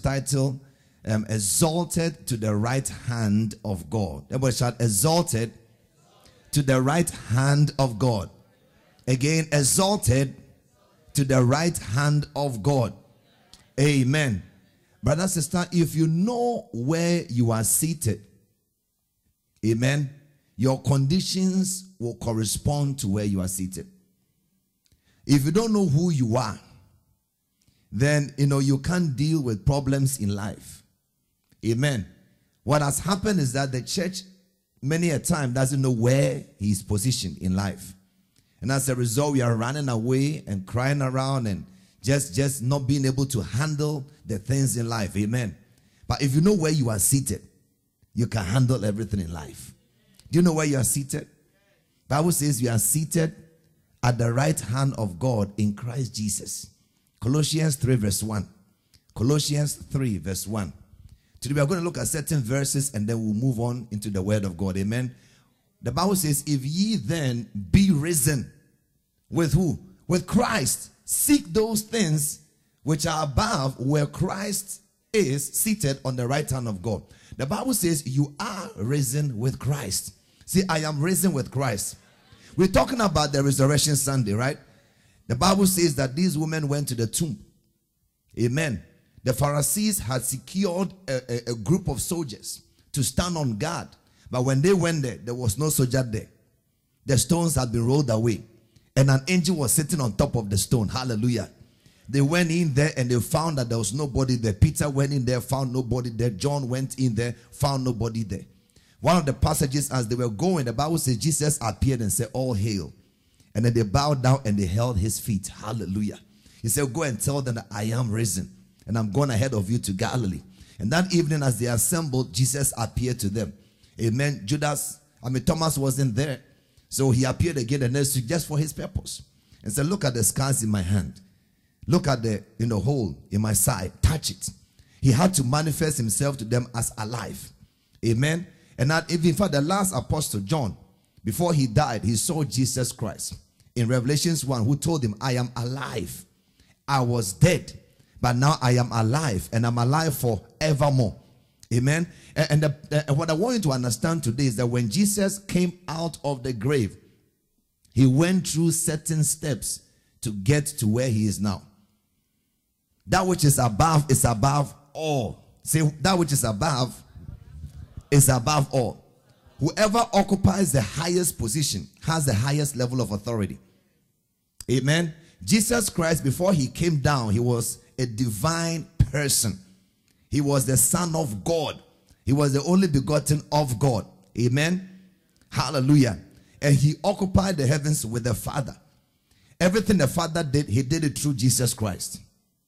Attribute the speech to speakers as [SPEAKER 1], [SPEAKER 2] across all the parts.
[SPEAKER 1] title, exalted to the right hand of God. Everybody shout, exalted to the right hand of God. Again, exalted to the right hand of God. Amen. Brother, sister, if you know where you are seated, amen, your conditions will correspond to where you are seated. If you don't know who you are, then, you can't deal with problems in life. Amen. What has happened is that the church, many a time, doesn't know where he is positioned in life. And as a result, we are running away and crying around and just not being able to handle the things in life. Amen. But if you know where you are seated, you can handle everything in life. Do you know where you are seated? The Bible says you are seated at the right hand of God in Christ Jesus. Colossians 3 verse 1. Colossians 3 verse 1. Today we are going to look at certain verses and then we'll move on into the word of God. Amen. The Bible says, if ye then be risen with who? With Christ. Seek those things which are above, where Christ is seated on the right hand of God. The Bible says you are risen with Christ. See, I am risen with Christ. We're talking about the resurrection Sunday, right? The Bible says that these women went to the tomb. Amen. The Pharisees had secured a group of soldiers to stand on guard. But when they went there was no soldier there. The stones had been rolled away. And an angel was sitting on top of the stone. Hallelujah. They went in there and they found that there was nobody there. Peter went in there, found nobody there. John went in there, found nobody there. One of the passages, as they were going, the Bible says Jesus appeared and said, all hail. And then they bowed down and they held his feet. Hallelujah. He said, go and tell them that I am risen and I'm going ahead of you to Galilee. And that evening as they assembled, Jesus appeared to them. Amen. Thomas wasn't there. So he appeared again the next week just for his purpose. And said, look at the scars in my hand. Look at the hole in my side. Touch it. He had to manifest himself to them as alive. Amen. And that, in fact, the last apostle, John, before he died, he saw Jesus Christ in Revelations 1, who told him, I am alive. I was dead, but now I am alive, and I'm alive forevermore. Amen. And what I want you to understand today is that when Jesus came out of the grave, he went through certain steps to get to where he is now. That which is above all. Say, that which is above all. Whoever occupies the highest position has the highest level of authority. Amen. Jesus Christ, before he came down, he was a divine person. He was the Son of God. He was the only begotten of God. Amen. Hallelujah. And he occupied the heavens with the Father. Everything the Father did, he did it through Jesus Christ.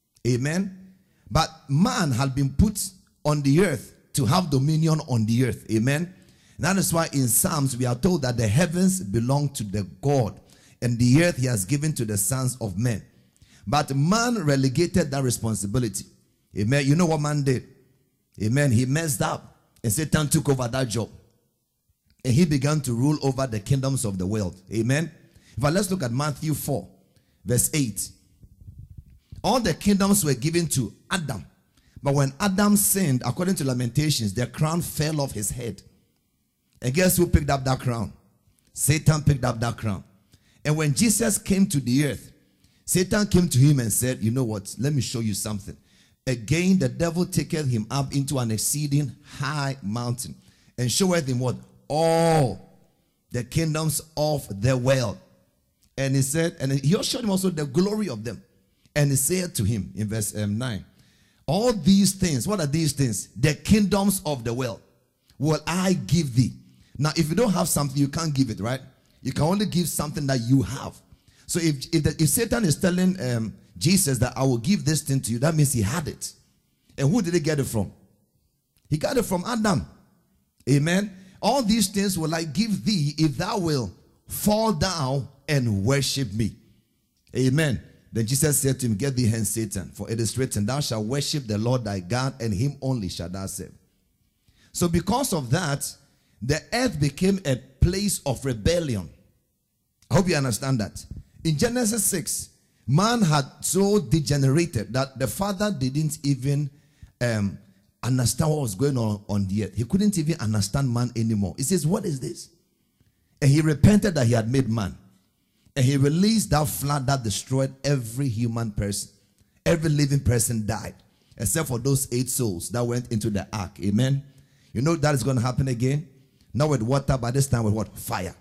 [SPEAKER 1] Amen. But man had been put on the earth to have dominion on the earth. Amen. And that is why in Psalms we are told that the heavens belong to the God, and the earth he has given to the sons of men. But man relegated that responsibility. Amen. You know what man did? Amen. He messed up and Satan took over that job. And he began to rule over the kingdoms of the world. Amen. But let's look at Matthew 4 verse 8. All the kingdoms were given to Adam. But when Adam sinned, according to Lamentations, the crown fell off his head. And guess who picked up that crown? Satan picked up that crown. And when Jesus came to the earth, Satan came to him and said, you know what? Let me show you something. Again, the devil taketh him up into an exceeding high mountain and showeth him what? All the kingdoms of the world. And he said, and he showed him also the glory of them. And he said to him in verse 9, all these things, what are these things? The kingdoms of the world will I give thee. Now, if you don't have something, you can't give it, right? You can only give something that you have. So if Satan is telling Jesus that I will give this thing to you, that means he had it. And who did he get it from? He got it from Adam. Amen. All these things will I give thee if thou wilt fall down and worship me. Amen. Then Jesus said to him, get thee hence, Satan, for it is written, thou shalt worship the Lord thy God, and him only shalt thou serve. So because of that, the earth became a place of rebellion. I hope you understand that. In Genesis 6, man had so degenerated that the father didn't even understand what was going on the earth. He couldn't even understand man anymore. He says, what is this? And he repented that he had made man. And he released that flood that destroyed every human person. Every living person died, except for those 8 souls that went into the ark. Amen. You know that is going to happen again. Not with water, but this time with what? Fire.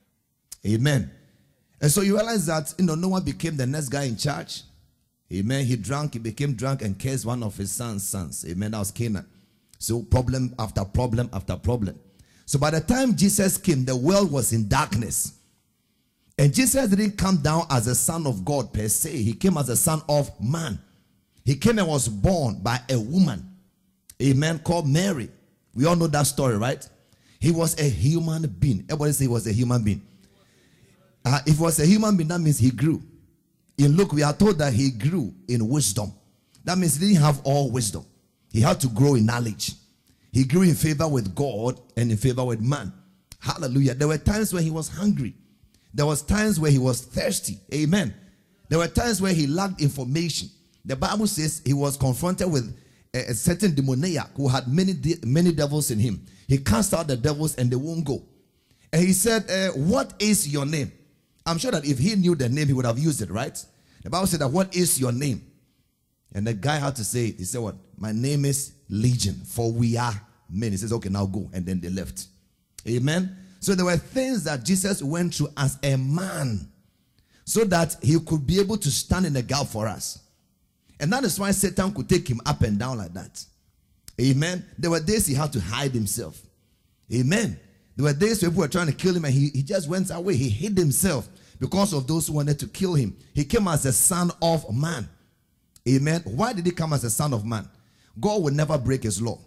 [SPEAKER 1] Amen. And so you realize that, Noah became the next guy in charge. Amen. He became drunk and cursed one of his sons. Amen. That was Canaan. So problem after problem after problem. So by the time Jesus came, the world was in darkness. And Jesus didn't come down as a son of God per se. He came as a son of man. He came and was born by a woman. Amen. Called Mary. We all know that story, right? He was a human being. Everybody say he was a human being. If he was a human being, that means he grew. In Luke, we are told that he grew in wisdom. That means he didn't have all wisdom. He had to grow in knowledge. He grew in favor with God and in favor with man. Hallelujah. There were times when he was hungry. There was times where he was thirsty. Amen. There were times where he lacked information. The Bible says he was confronted with a certain demoniac who had many devils in him. He cast out the devils and they won't go. And he said, what is your name? I'm sure that if he knew the name, he would have used it, right? The Bible said that, what is your name? And the guy had to say, he said what? My name is Legion, for we are many. He says, okay, now go. And then they left. Amen. So there were things that Jesus went through as a man so that he could be able to stand in the gap for us. And that is why Satan could take him up and down like that. Amen. There were days he had to hide himself. Amen. There were days where people were trying to kill him and he just went away. He hid himself because of those who wanted to kill him. He came as a son of man. Amen. Why did he come as a son of man? God will never break his law.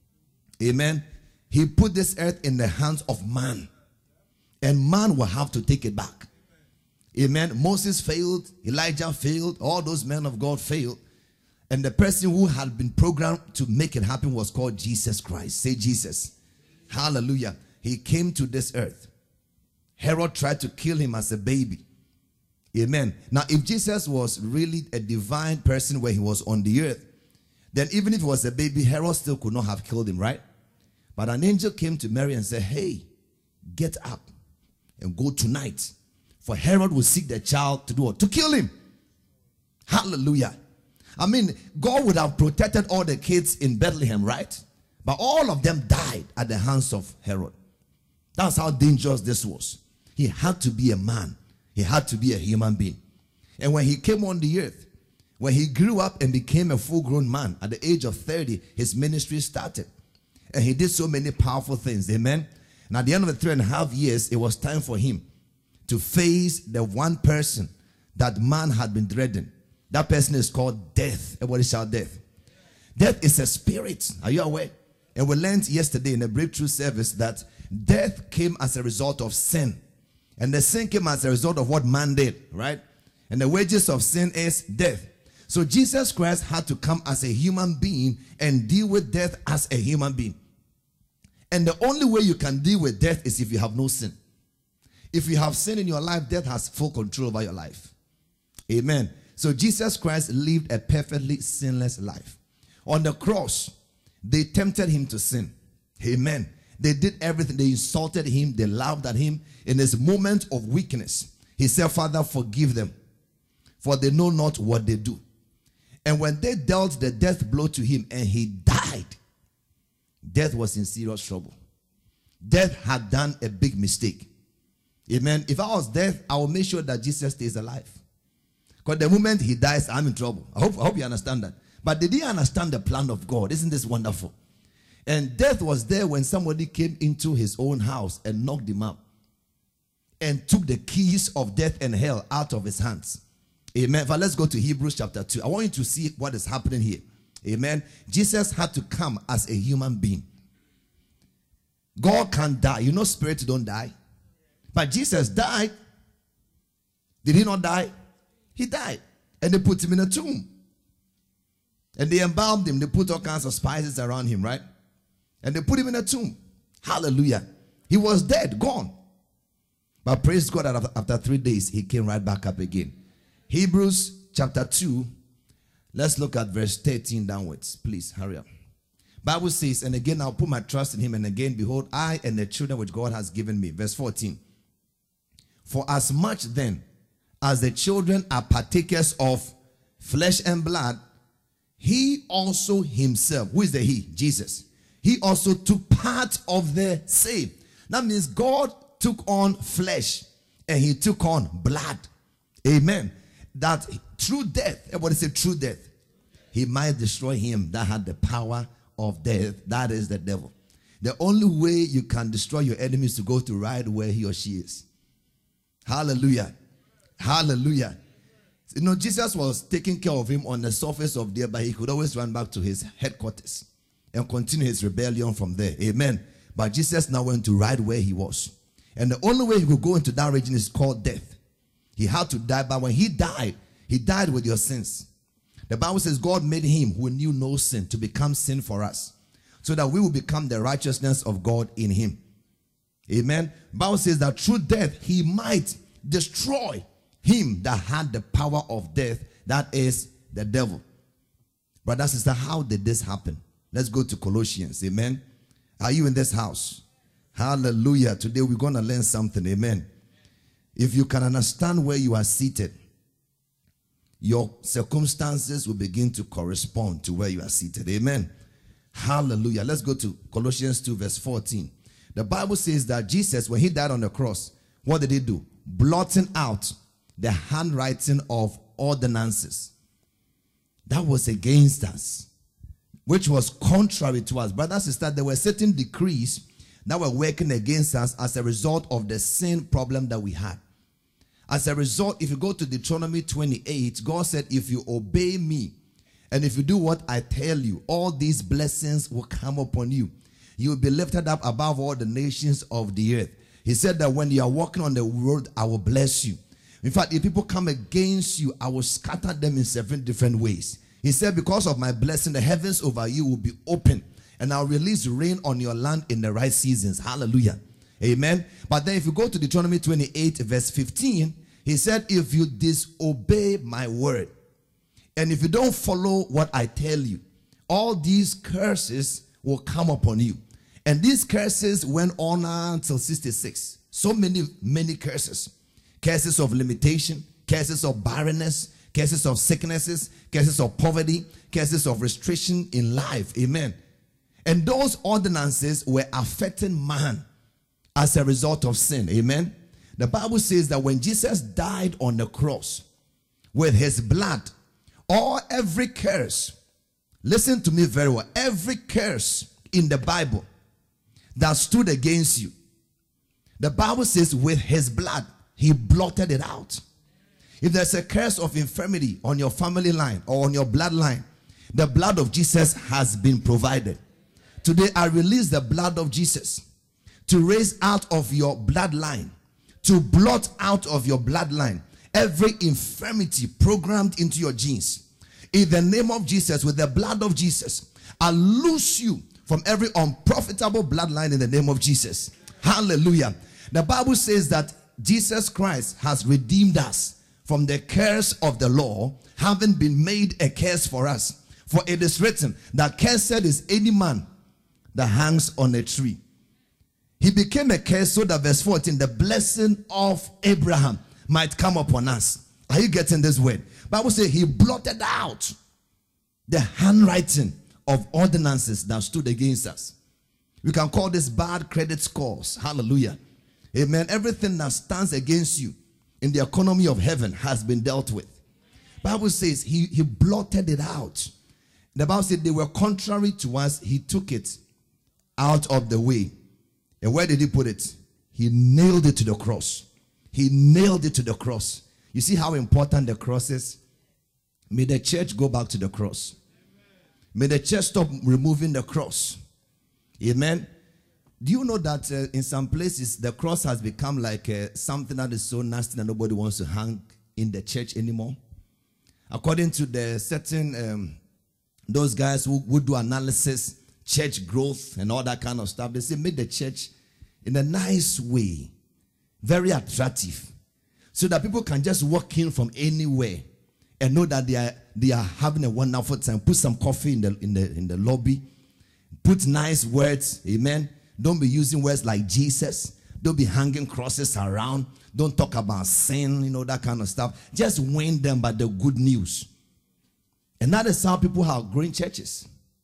[SPEAKER 1] Amen. He put this earth in the hands of man. And man will have to take it back. Amen. Moses failed. Elijah failed. All those men of God failed. And the person who had been programmed to make it happen was called Jesus Christ. Say Jesus. Hallelujah. He came to this earth. Herod tried to kill him as a baby. Amen. Now, if Jesus was really a divine person where he was on the earth, then even if he was a baby, Herod still could not have killed him, right? But an angel came to Mary and said, hey, get up and go tonight. For Herod will seek the child to do what? To kill him. Hallelujah. I mean, God would have protected all the kids in Bethlehem, right? But all of them died at the hands of Herod. That's how dangerous this was. He had to be a man. He had to be a human being. And when he came on the earth, when he grew up and became a full-grown man, at the age of 30, his ministry started. And he did so many powerful things. Amen. And at the end of the 3.5 years, it was time for him to face the one person that man had been dreading. That person is called death. Everybody shout death. Death is a spirit. Are you aware? And we learned yesterday in the breakthrough service that death came as a result of sin. And the sin came as a result of what man did, right? And the wages of sin is death. So Jesus Christ had to come as a human being and deal with death as a human being. And the only way you can deal with death is if you have no sin. If you have sin in your life, death has full control over your life. Amen. So Jesus Christ lived a perfectly sinless life. On the cross, they tempted him to sin. Amen. They did everything. They insulted him. They laughed at him. In his moment of weakness, he said, Father, forgive them, for they know not what they do. And when they dealt the death blow to him and he died, death was in serious trouble. Death had done a big mistake. Amen. If I was death, I will make sure that Jesus stays alive. Because the moment he dies, I'm in trouble. I hope you understand that. But they didn't understand the plan of God. Isn't this wonderful? And death was there when somebody came into his own house and knocked him up and took the keys of death and hell out of his hands. Amen. But let's go to Hebrews chapter 2. I want you to see what is happening here. Amen. Jesus had to come as a human being. God can't die. You know spirits don't die. But Jesus died. Did he not die? He died. And they put him in a tomb. And they embalmed him. They put all kinds of spices around him, right? And they put him in a tomb. Hallelujah. He was dead, gone. But praise God that after 3 days, he came right back up again. Hebrews chapter 2. Let's look at verse 13 downwards. Please hurry up. Bible says, and again I'll put my trust in him, and again, behold, I and the children which God has given me. Verse 14. For as much then as the children are partakers of flesh and blood, he also himself, who is the he? Jesus. He also took part of the same. That means God took on flesh and he took on blood. Amen. That through death, everybody say through death, he might destroy him that had the power of death, that is the devil. The only way you can destroy your enemy is to go to right where he or she is. Hallelujah. Hallelujah. You know, Jesus was taking care of him on the surface of the earth, but he could always run back to his headquarters and continue his rebellion from there. Amen. But Jesus now went to right where he was. And the only way he could go into that region is called death. He had to die, but when he died with your sins. The Bible says God made him who knew no sin to become sin for us, so that we will become the righteousness of God in him. Amen. The Bible says that through death he might destroy him that had the power of death, that is the devil. Brother, sister, how did this happen? Let's go to Colossians. Amen. Are you in this house? Hallelujah. Today we're going to learn something. Amen. If you can understand where you are seated, your circumstances will begin to correspond to where you are seated. Amen. Hallelujah. Let's go to Colossians 2 verse 14. The Bible says that Jesus, when he died on the cross, what did he do? Blotting out the handwriting of ordinances that was against us, which was contrary to us. Brothers and sisters, there were certain decrees that were working against us as a result of the sin problem that we had. As a result, if you go to Deuteronomy 28, God said, if you obey me and if you do what I tell you, all these blessings will come upon you. You will be lifted up above all the nations of the earth. He said that when you are walking on the road, I will bless you. In fact, if people come against you, I will scatter them in 7 different ways. He said, because of my blessing, the heavens over you will be open, and I'll release rain on your land in the right seasons. Hallelujah. Amen. But then if you go to Deuteronomy 28 verse 15, he said, if you disobey my word, and if you don't follow what I tell you, all these curses will come upon you. And these curses went on until 66. So many curses. Curses of limitation, curses of barrenness, curses of sicknesses, curses of poverty, curses of restriction in life. Amen. And those ordinances were affecting man as a result of sin. Amen. The Bible says that when Jesus died on the cross with his blood, every curse, listen to me very well, every curse in the Bible that stood against you, the Bible says with his blood, he blotted it out. If there's a curse of infirmity on your family line or on your bloodline, the blood of Jesus has been provided. Today I release the blood of Jesus to raise out of your bloodline, to blot out of your bloodline every infirmity programmed into your genes. In the name of Jesus, with the blood of Jesus, I loose you from every unprofitable bloodline in the name of Jesus. Hallelujah. The Bible says that Jesus Christ has redeemed us from the curse of the law, having been made a curse for us. For it is written that cursed is any man that hangs on a tree. He became a curse so that verse 14, the blessing of Abraham might come upon us. Are you getting this word? Bible says he blotted out the handwriting of ordinances that stood against us. We can call this bad credit scores. Hallelujah. Amen. Everything that stands against you in the economy of heaven has been dealt with. Bible says he blotted it out. The Bible said they were contrary to us. He took it out of the way. And where did he put it? He nailed it to the cross. He nailed it to the cross. You see how important the cross is? May the church go back to the cross. May the church stop removing the cross. Amen. Do you know that in some places the cross has become like something that is so nasty that nobody wants to hang in the church anymore? According to the certain those guys who do analysis, church growth and all that kind of stuff, they say make the church in a nice way, very attractive, so that people can just walk in from anywhere and know that they are having a wonderful time. Put some coffee in the lobby. Put nice words. Amen. Don't be using words like Jesus. Don't be hanging crosses around. Don't talk about sin, that kind of stuff. Just win them by the good news. And that is how people have growing churches.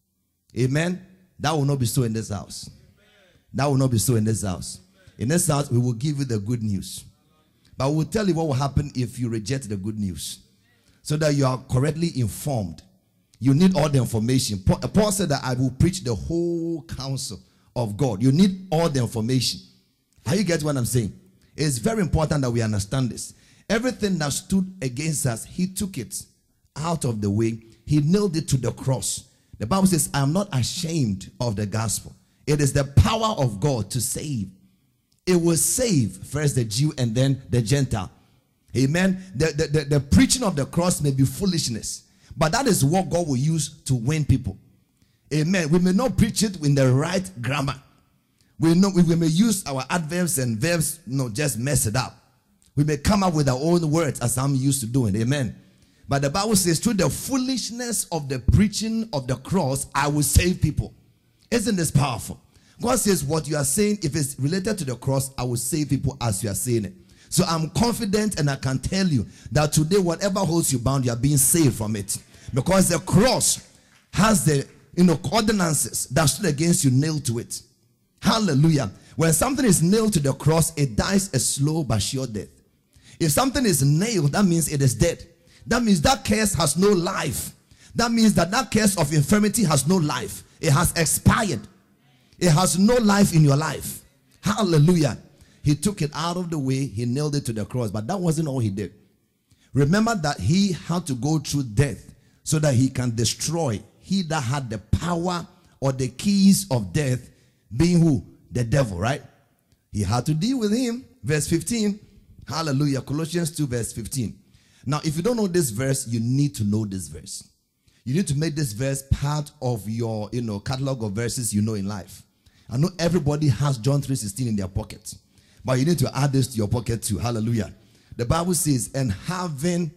[SPEAKER 1] Amen. That will not be so in this house. That will not be so in this house. In this house, we will give you the good news. But we will tell you what will happen if you reject the good news. So that you are correctly informed. You need all the information. Paul said that I will preach the whole counsel of God. You need all the information. Are you get what I'm saying? It's very important that we understand this. Everything that stood against us, he took it out of the way. He nailed it to the cross. The Bible says, I am not ashamed of the gospel. It is the power of God to save. It will save first the Jew and then the Gentile. Amen. The preaching of the cross may be foolishness, but that is what God will use to win people. Amen. We may not preach it in the right grammar. We may use our adverbs and verbs, just mess it up. We may come up with our own words as I'm used to doing. Amen. But the Bible says, through the foolishness of the preaching of the cross, I will save people. Isn't this powerful? God says what you are saying, if it's related to the cross, I will save people as you are saying it. So I'm confident and I can tell you that today, whatever holds you bound, you are being saved from it. Because the cross has the ordinances that stood against you nailed to it. Hallelujah. When something is nailed to the cross, it dies a slow but sure death. If something is nailed, that means it is dead. That means that curse has no life. That means that curse of infirmity has no life. It has expired. It has no life in your life. Hallelujah. He took it out of the way. He nailed it to the cross. But that wasn't all he did. Remember that he had to go through death so that he can destroy he that had the power or the keys of death, being who? The devil, right? He had to deal with him. Verse 15. Hallelujah. Colossians 2 verse 15. Now, if you don't know this verse, you need to know this verse. You need to make this verse part of your, catalog of verses in life. I know everybody has John 3:16 in their pocket, but you need to add this to your pocket too. Hallelujah. The Bible says, and having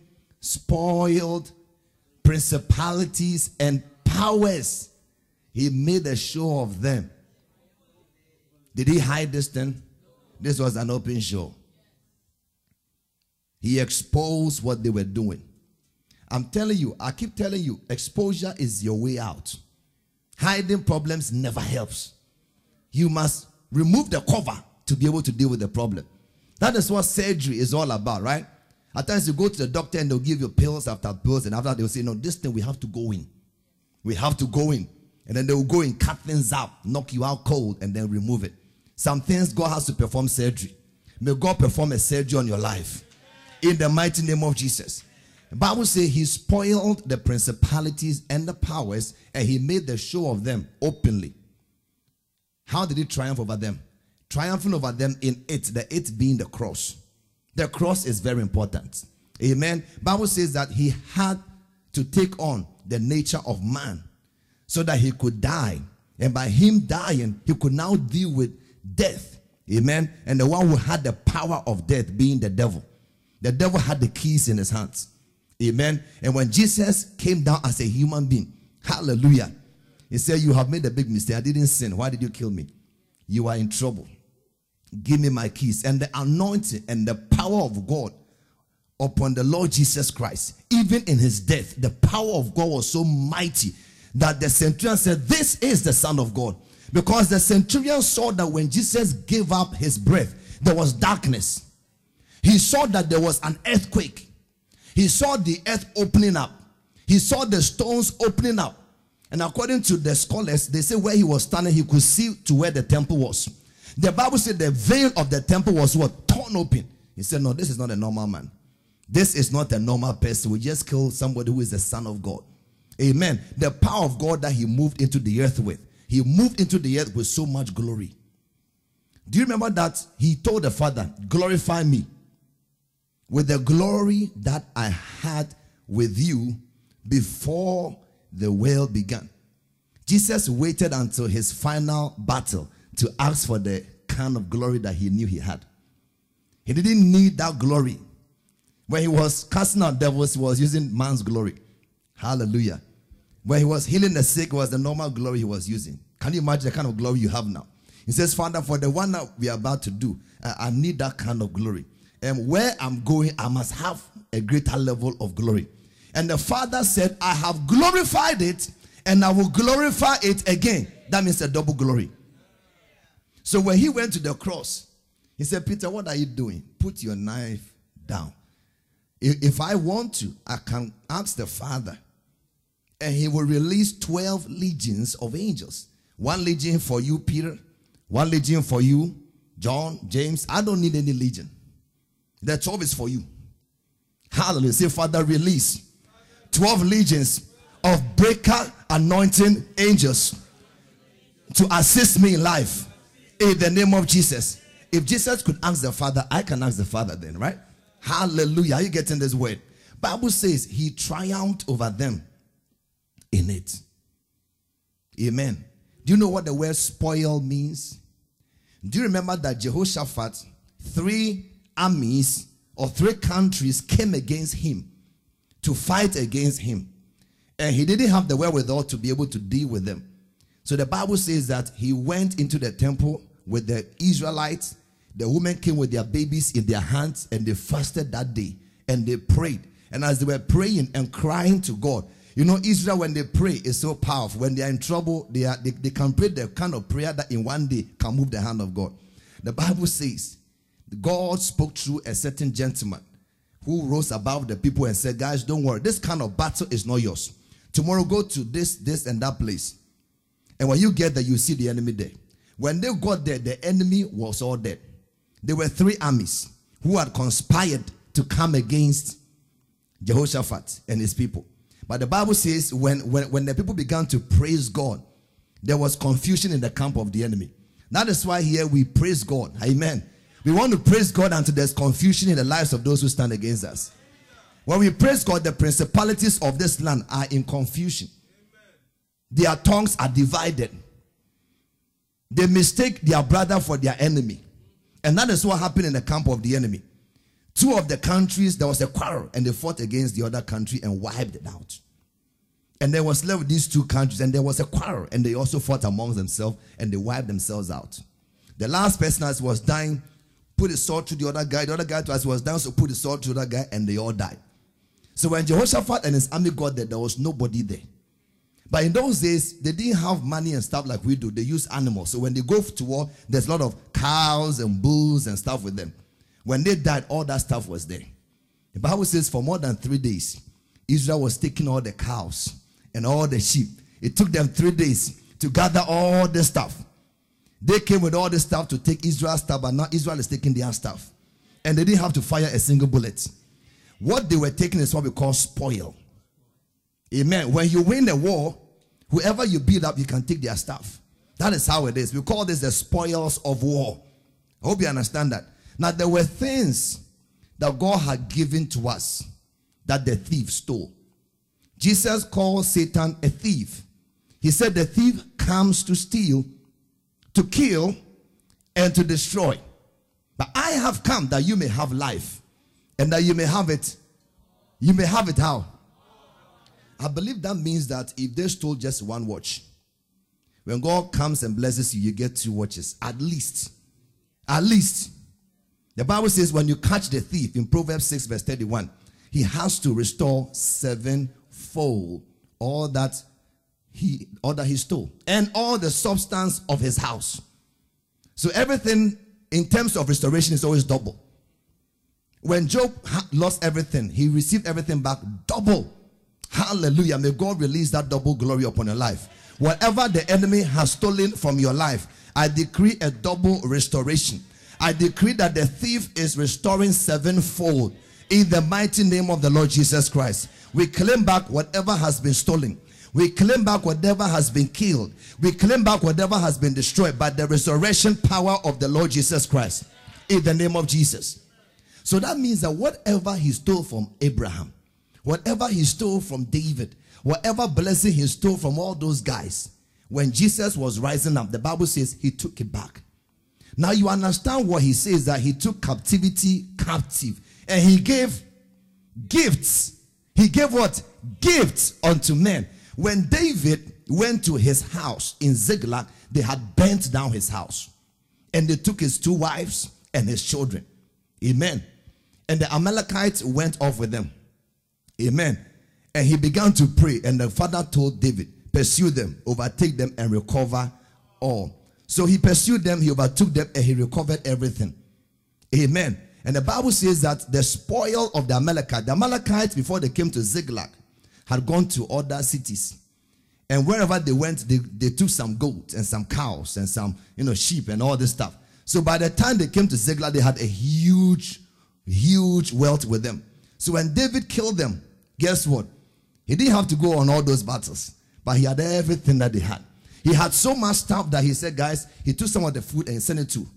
[SPEAKER 1] spoiled principalities and powers, he made a show of them. Did he hide this thing? This was an open show. He exposed what they were doing. I'm telling you, I keep telling you, exposure is your way out. Hiding problems never helps. You must remove the cover to be able to deal with the problem. That is what surgery is all about, right? At times you go to the doctor and they'll give you pills after pills, and after they'll say, no, this thing we have to go in. We have to go in. And then they will go in, cut things out, knock you out cold, and then remove it. Some things God has to perform surgery. May God perform a surgery on your life. In the mighty name of Jesus. The Bible says he spoiled the principalities and the powers, and he made the show of them openly. How did he triumph over them? Triumphing over them in it, the it being the cross. The cross is very important. Amen. Bible says that he had to take on the nature of man so that he could die. And by him dying, he could now deal with death. Amen. And the one who had the power of death being the devil. The devil had the keys in his hands. Amen. And when Jesus came down as a human being, hallelujah, he said, you have made a big mistake. I didn't sin. Why did you kill me? You are in trouble. Give me my keys. And the anointing and the power of God upon the Lord Jesus Christ, even in his death, the power of God was so mighty that the centurion said, this is the Son of God. Because the centurion saw that when Jesus gave up his breath, there was darkness. He saw that there was an earthquake. He saw the earth opening up. He saw the stones opening up. And according to the scholars, they say where he was standing, he could see to where the temple was. The Bible said the veil of the temple was what? Torn open. He said, no, this is not a normal man. This is not a normal person. We just killed somebody who is the Son of God. Amen. The power of God that he moved into the earth with. He moved into the earth with so much glory. Do you remember that he told the Father, glorify me with the glory that I had with you before the world began. Jesus waited until his final battle to ask for the kind of glory that he knew he had. He didn't need that glory When he was casting out devils, he was using man's glory. Hallelujah. When he was healing the sick, it was the normal glory he was using. Can you imagine the kind of glory you have now? He says, Father, for the one that we are about to do, I need that kind of glory. And where I'm going, I must have a greater level of glory. And the Father said, I have glorified it, and I will glorify it again. That means a double glory. So when he went to the cross, he said, Peter, what are you doing? Put your knife down. If I want to, I can ask the Father, and he will release 12 legions of angels. 1 legion for you, Peter. 1 legion for you, John, James. I don't need any legion. The 12 is for you. Hallelujah. Say, Father, release 12 legions of breaker anointing angels to assist me in life. In the name of Jesus. If Jesus could ask the Father, I can ask the Father then, right? Hallelujah. Are you getting this word? Bible says he triumphed over them in it. Amen. Do you know what the word spoil means? Do you remember that Jehoshaphat, 3 armies or 3 countries came against him to fight against him, and he didn't have the wherewithal to be able to deal with them? So the Bible says that he went into the temple with the Israelites. The women came with their babies in their hands, and they fasted that day, and they prayed. And as they were praying and crying to God, you know, Israel, when they pray, is so powerful. When they are in trouble, they can pray the kind of prayer that in one day can move the hand of God. The Bible says God spoke through a certain gentleman who rose above the people and said, guys, don't worry. This kind of battle is not yours. Tomorrow go to this and that place. And when you get there, you see the enemy there. When they got there, the enemy was all dead. There were 3 armies who had conspired to come against Jehoshaphat and his people. But the Bible says when the people began to praise God, there was confusion in the camp of the enemy. That is why here we praise God. Amen. We want to praise God until there's confusion in the lives of those who stand against us. When we praise God, the principalities of this land are in confusion. Their tongues are divided. They mistake their brother for their enemy. And that is what happened in the camp of the enemy. 2 of the countries, there was a quarrel, and they fought against the other country and wiped it out. And there was left with these 2 countries, and there was a quarrel, and they also fought amongst themselves, and they wiped themselves out. The last person as was dying put his sword to the other guy. The other guy as was dying, so put his sword to the other guy, and they all died. So when Jehoshaphat and his army got there was nobody there. But in those days, they didn't have money and stuff like we do. They use animals. So when they go to war, there's a lot of cows and bulls and stuff with them. When they died, all that stuff was there. The Bible says for more than 3 days, Israel was taking all the cows and all the sheep. It took them 3 days to gather all the stuff. They came with all the stuff to take Israel's stuff, but now Israel is taking their stuff. And they didn't have to fire a single bullet. What they were taking is what we call spoil. Amen. When you win a war, whoever you beat up, you can take their stuff. That is how it is. We call this the spoils of war. I hope you understand that. Now, there were things that God had given to us that the thief stole. Jesus called Satan a thief. He said the thief comes to steal, to kill, and to destroy. But I have come that you may have life, and that you may have it. You may have it how? I believe that means that if they stole just 1 watch, when God comes and blesses you, you get 2 watches. At least. At least. The Bible says when you catch the thief in Proverbs 6 verse 31, he has to restore 7-fold all that he stole, and all the substance of his house. So everything in terms of restoration is always double. When Job lost everything, he received everything back double. Hallelujah. May God release that double glory upon your life. Whatever the enemy has stolen from your life, I decree a double restoration. I decree that the thief is restoring 7-fold in the mighty name of the Lord Jesus Christ. We claim back whatever has been stolen. We claim back whatever has been killed. We claim back whatever has been destroyed by the resurrection power of the Lord Jesus Christ in the name of Jesus. So that means that whatever he stole from Abraham, whatever he stole from David, whatever blessing he stole from all those guys, when Jesus was rising up, the Bible says he took it back. Now you understand what he says, that he took captivity captive, and he gave gifts. He gave what? Gifts unto men. When David went to his house in Ziklag, they had burnt down his house. And they took his 2 wives and his children. Amen. And the Amalekites went off with them. Amen. And he began to pray. And the father told David, pursue them, overtake them, and recover all. So he pursued them, he overtook them, and he recovered everything. Amen. And the Bible says that the spoil of the Amalekites, before they came to Ziklag, had gone to other cities. And wherever they went, they took some goats and some cows and some, sheep and all this stuff. So by the time they came to Ziklag, they had a huge wealth with them. So when David killed them, guess what? He didn't have to go on all those battles, but he had everything that they had. He had so much stuff that he said, guys, he took some of the food and sent it to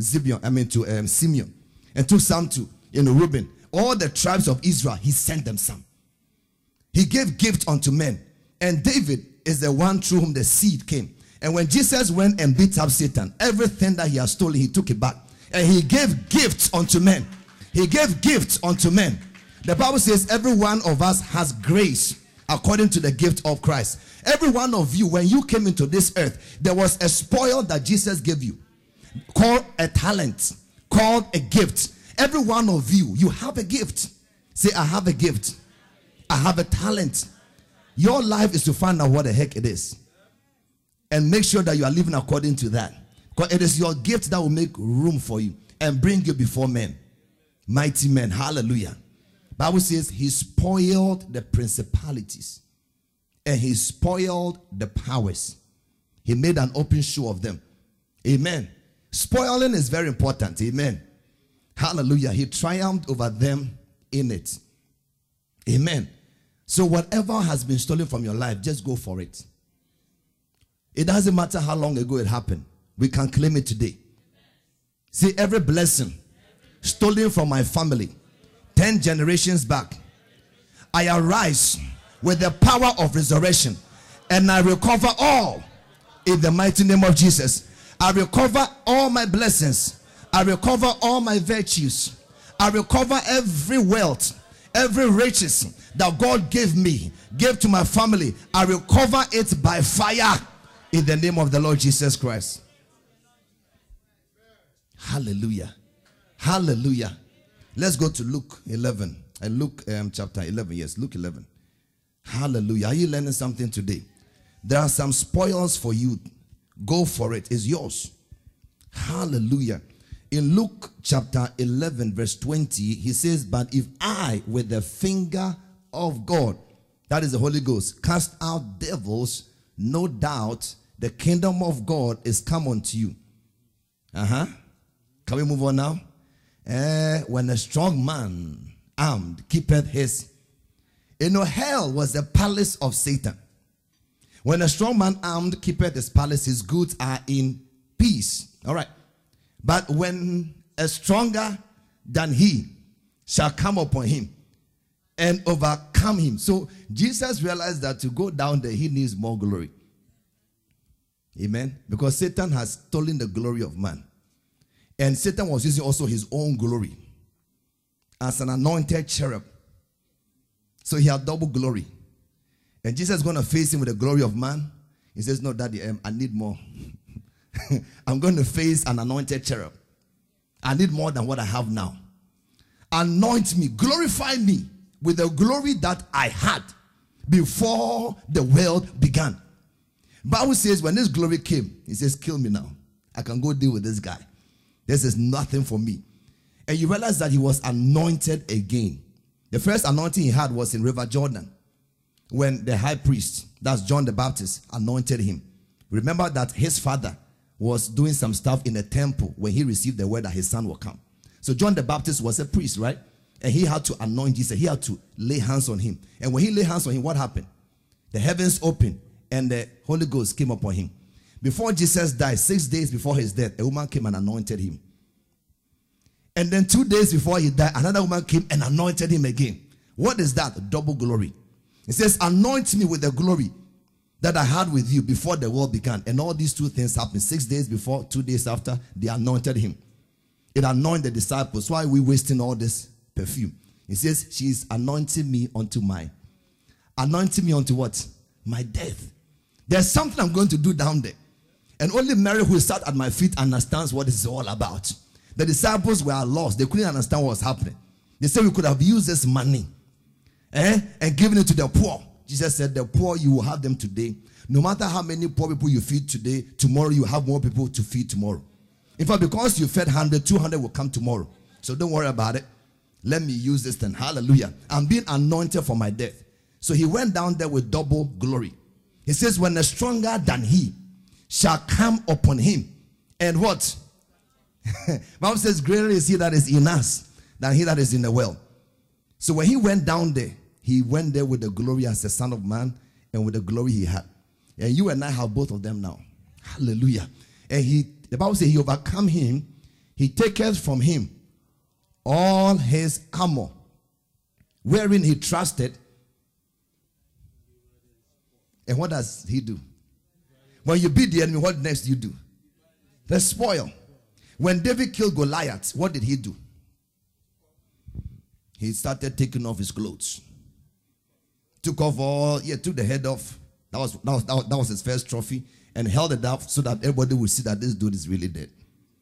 [SPEAKER 1] Simeon, and took some to Reuben. All the tribes of Israel, he sent them some. He gave gifts unto men. And David is the one through whom the seed came. And when Jesus went and beat up Satan, everything that he had stolen, he took it back. And he gave gifts unto men. He gave gifts unto men. The Bible says every one of us has grace according to the gift of Christ. Every one of you, when you came into this earth, there was a spoil that Jesus gave you, called a talent, called a gift. Every one of you, you have a gift. Say, I have a gift. I have a talent. Your life is to find out what the heck it is. And make sure that you are living according to that. Because it is your gift that will make room for you and bring you before men. Mighty men. Hallelujah. Bible says he spoiled the principalities. And he spoiled the powers. He made an open show of them. Amen. Spoiling is very important. Amen. Hallelujah. He triumphed over them in it. Amen. So whatever has been stolen from your life, just go for it. It doesn't matter how long ago it happened. We can claim it today. See, every blessing stolen from my family 10 generations back, I arise with the power of resurrection and I recover all in the mighty name of Jesus. I recover all my blessings. I recover all my virtues. I recover every wealth, every riches that God gave me, gave to my family. I recover it by fire in the name of the Lord Jesus Christ. Hallelujah. Hallelujah. Let's go to Luke 11. Luke chapter 11. Yes, Luke 11. Hallelujah. Are you learning something today? There are some spoils for you. Go for it. It's yours. Hallelujah. In Luke chapter 11 verse 20, he says, but if I with the finger of God, that is the Holy Ghost, cast out devils, no doubt the kingdom of God is come unto you. Can we move on now? When a strong man armed keepeth his. Hell was the palace of Satan. When a strong man armed keepeth his palace, his goods are in peace. All right. But when a stronger than he shall come upon him and overcome him. So Jesus realized that to go down there, he needs more glory. Amen. Because Satan has stolen the glory of man. And Satan was using also his own glory as an anointed cherub. So he had double glory. And Jesus is going to face him with the glory of man. He says, no, Daddy, I need more. I'm going to face an anointed cherub. I need more than what I have now. Anoint me, glorify me with the glory that I had before the world began. Bible says when this glory came, he says, kill me now. I can go deal with this guy. This is nothing for me. And you realize that he was anointed again. The first anointing he had was in River Jordan, when the high priest, that's John the Baptist, anointed him. Remember that his father was doing some stuff in the temple when he received the word that his son will come. So John the Baptist was a priest, right? And he had to anoint Jesus. He had to lay hands on him. And when he laid hands on him, what happened? The heavens opened and the Holy Ghost came upon him. Before Jesus died, 6 days before his death, a woman came and anointed him. And then 2 days before he died, another woman came and anointed him again. What is that? Double glory. It says, anoint me with the glory that I had with you before the world began. And all these two things happened. 6 days before, 2 days after, they anointed him. It anointed the disciples. Why are we wasting all this perfume? He says, she is anointing me unto what? My death. There's something I'm going to do down there. And only Mary, who sat at my feet, understands what it's all about. The disciples were lost. They couldn't understand what was happening. They said we could have used this money and given it to the poor. Jesus said, the poor, you will have them today. No matter how many poor people you feed today, tomorrow you have more people to feed tomorrow. In fact, because you fed 100, 200 will come tomorrow. So don't worry about it. Let me use this thing. Hallelujah. I'm being anointed for my death. So he went down there with double glory. He says, when the stronger than he shall come upon him. And what? Bible says, greater is he that is in us than he that is in the world. So when he went down there, he went there with the glory as the Son of Man and with the glory he had. And you and I have both of them now. Hallelujah. And the Bible says he overcome him. He taketh from him all his armor, wherein he trusted. And what does he do? When you beat the enemy, what next do you do? The spoil. When David killed Goliath, what did he do? He started taking off his clothes. Took the head off. That was his first trophy. And held it up so that everybody would see that this dude is really dead.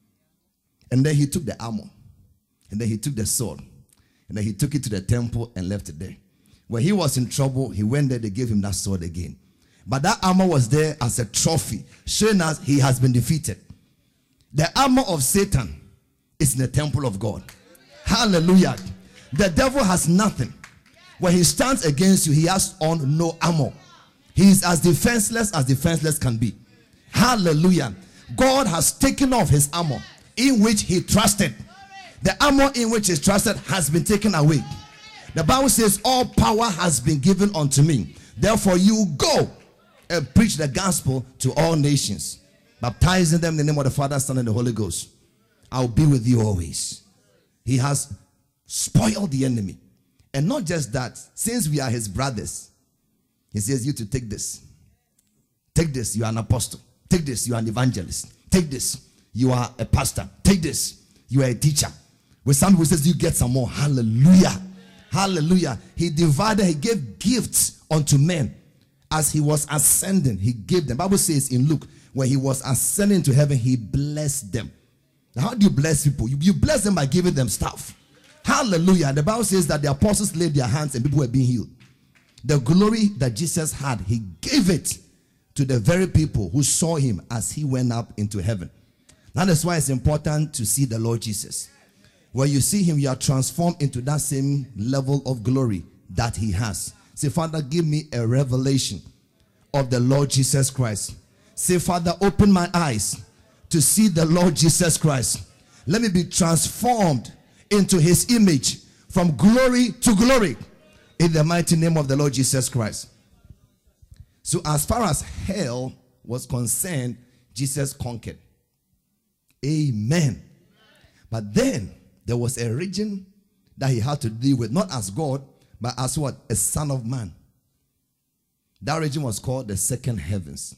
[SPEAKER 1] And then he took the armor. And then he took the sword. And then he took it to the temple and left it there. When he was in trouble, he went there, they gave him that sword again. But that armor was there as a trophy, showing us he has been defeated. The armor of Satan is in the temple of God. Hallelujah. The devil has nothing. When he stands against you, he has on no armor. He is as defenseless can be. Hallelujah. God has taken off his armor in which he trusted. The armor in which he trusted has been taken away. The Bible says, all power has been given unto me. Therefore, you go and preach the gospel to all nations, baptizing them in the name of the Father, Son, and the Holy Ghost. I'll be with you always. He has spoiled the enemy. And not just that, since we are his brothers, he says, you to take this. Take this, you are an apostle. Take this, you are an evangelist. Take this, you are a pastor. Take this, you are a teacher. With some people says, you get some more. Hallelujah. Hallelujah. He gave gifts unto men. As he was ascending, he gave them. The Bible says in Luke, when he was ascending to heaven, he blessed them. Now, how do you bless people? You bless them by giving them stuff. Hallelujah. The Bible says that the apostles laid their hands and people were being healed. The glory that Jesus had, he gave it to the very people who saw him as he went up into heaven. That is why it's important to see the Lord Jesus. When you see him, you are transformed into that same level of glory that he has. Say, Father, give me a revelation of the Lord Jesus Christ. Say, Father, open my eyes to see the Lord Jesus Christ. Let me be transformed into his image from glory to glory in the mighty name of the Lord Jesus Christ. So as far as hell was concerned, Jesus conquered. Amen. But then there was a region that he had to deal with, not as God, but as what? A son of man. That region was called the second heavens.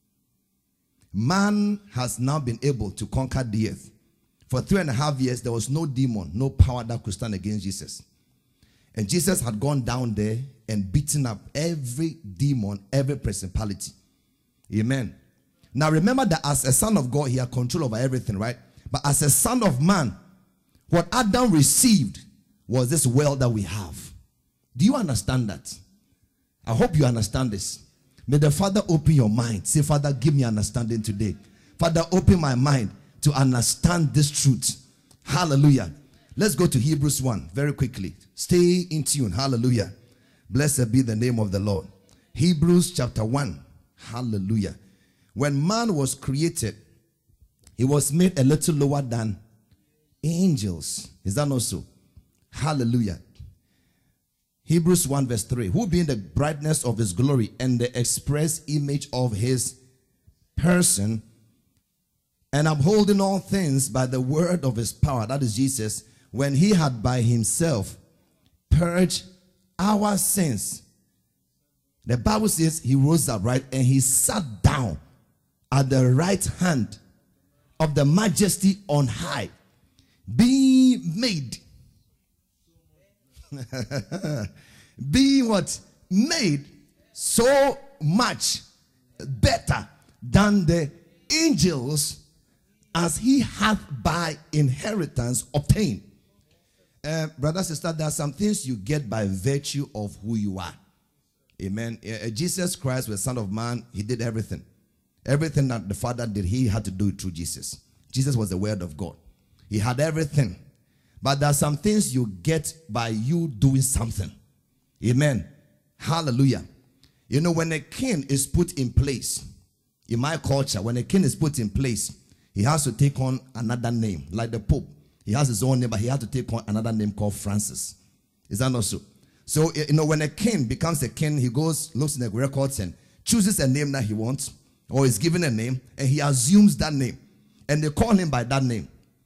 [SPEAKER 1] Man has now been able to conquer the earth. For 3.5 years, there was no demon, no power that could stand against Jesus. And Jesus had gone down there and beaten up every demon, every principality. Amen. Now remember that as a son of God, he had control over everything, right? But as a son of man, what Adam received was this world that we have. Do you understand that? I hope you understand this. May the Father open your mind. Say, Father, give me understanding today. Father, open my mind to understand this truth. Hallelujah. Let's go to Hebrews 1 very quickly. Stay in tune. Hallelujah. Blessed be the name of the Lord. Hebrews chapter 1. Hallelujah. When man was created, he was made a little lower than angels. Is that not so? Hallelujah. Hebrews 1 verse 3. Who being the brightness of his glory and the express image of his person, and upholding all things by the word of his power, that is Jesus, when he had by himself purged our sins. The Bible says he rose up, right? And he sat down at the right hand of the majesty on high, being made being what? Made so much better than the angels, as he hath by inheritance obtained. Brother, sister, there are some things you get by virtue of who you are. Amen. Jesus Christ was Son of Man. He did everything. Everything that the Father did, he had to do it through Jesus. Jesus was the Word of God. He had everything. But there are some things you get by you doing something. Amen. Hallelujah. You know, when a king is put in place, in my culture, when a king is put in place, he has to take on another name. Like the Pope, he has his own name, but he has to take on another name called Francis. Is that not so? So, you know, when a king becomes a king, he goes, looks in the records and chooses a name that he wants, or is given a name, and he assumes that name. And they call him by that name.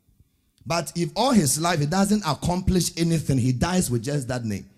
[SPEAKER 1] But if all his life he doesn't accomplish anything, he dies with just that name.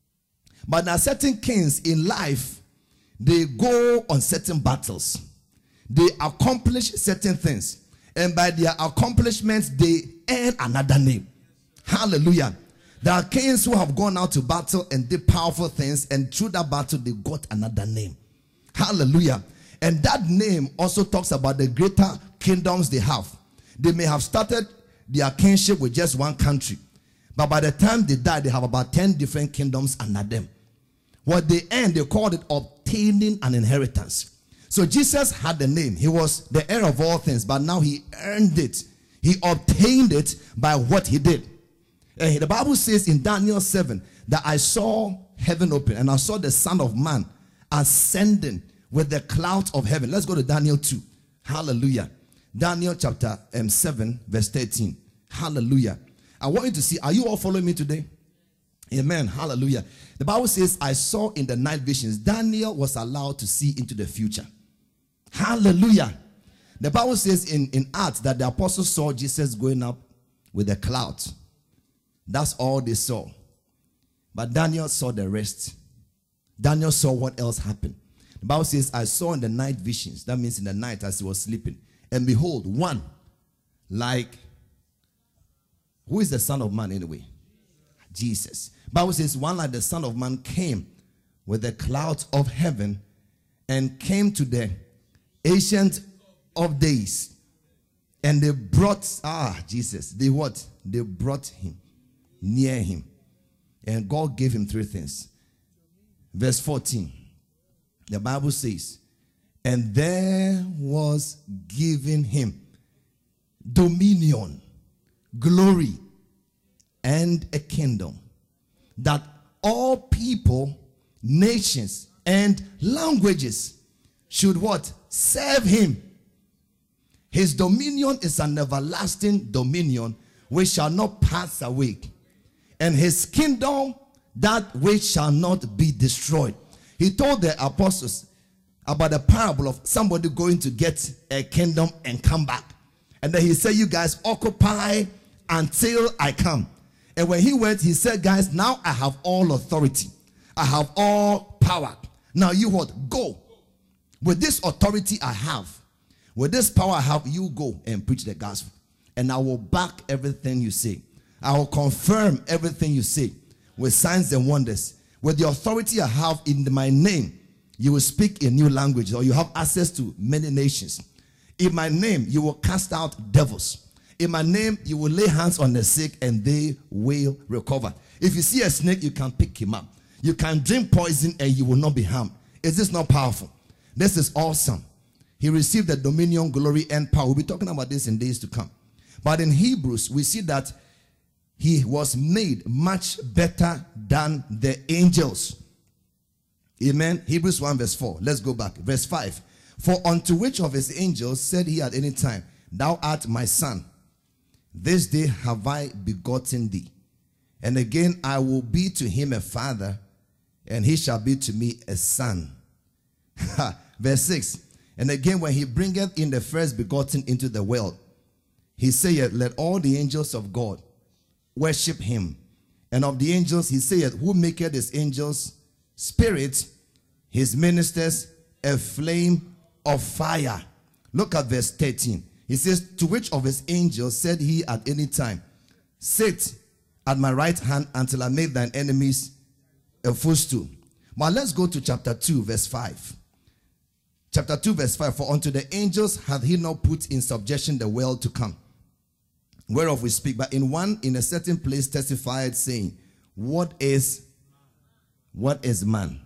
[SPEAKER 1] But there are certain kings in life, they go on certain battles. They accomplish certain things. And by their accomplishments, they earn another name. Hallelujah. There are kings who have gone out to battle and did powerful things, and through that battle, they got another name. Hallelujah. And that name also talks about the greater kingdoms they have. They may have started their kingship with just one country, but by the time they die, they have about 10 different kingdoms under them. What they earned, they called it obtaining an inheritance. So Jesus had the name. He was the heir of all things, but now he earned it. He obtained it by what he did. And the Bible says in Daniel 7 that I saw heaven open, and I saw the Son of Man ascending with the clouds of heaven. Let's go to Daniel 2. Hallelujah. Daniel chapter 7 verse 13. Hallelujah. I want you to see, are you all following me today? Amen. Hallelujah. The Bible says, I saw in the night visions. Daniel was allowed to see into the future. Hallelujah. The Bible says in Acts that the apostles saw Jesus going up with the clouds. That's all they saw. But Daniel saw the rest. Daniel saw what else happened. The Bible says, I saw in the night visions. That means in the night as he was sleeping. And behold, one like, who is the Son of Man anyway? Jesus. The Bible says, one like the Son of Man came with the clouds of heaven and came to the Ancient of Days. And they brought, Jesus. They what? They brought him near him. And God gave him three things. Verse 14. The Bible says, and there was given him dominion, glory, and a kingdom, that all people, nations, and languages should what? Serve him. His dominion is an everlasting dominion which shall not pass away, and his kingdom that which shall not be destroyed. He told the apostles about the parable of somebody going to get a kingdom and come back. And then he said, you guys occupy until I come. And when he went, he said, guys, now I have all authority. I have all power. Now you what? Go. With this authority I have, with this power I have, you go and preach the gospel. And I will back everything you say. I will confirm everything you say with signs and wonders. With the authority I have in my name, you will speak in new languages, or you have access to many nations. In my name, you will cast out devils. In my name, you will lay hands on the sick and they will recover. If you see a snake, you can pick him up. You can drink poison and you will not be harmed. Is this not powerful? This is awesome. He received the dominion, glory, and power. We'll be talking about this in days to come. But in Hebrews, we see that he was made much better than the angels. Amen. Hebrews 1 verse 4. Let's go back. Verse 5. For unto which of his angels said he at any time, thou art my son. This day have I begotten thee. And again I will be to him a father, and he shall be to me a son. Verse 6. And again when he bringeth in the first begotten into the world, he saith, let all the angels of God worship him. And of the angels he saith, who maketh his angels spirits, his ministers a flame of fire. Look at verse 13. He says, to which of his angels said he at any time, sit at my right hand until I make thine enemies a footstool. But let's go to chapter 2, verse 5. Chapter 2, verse 5. For unto the angels hath he not put in subjection the world to come, whereof we speak. But in a certain place testified, saying, What is man?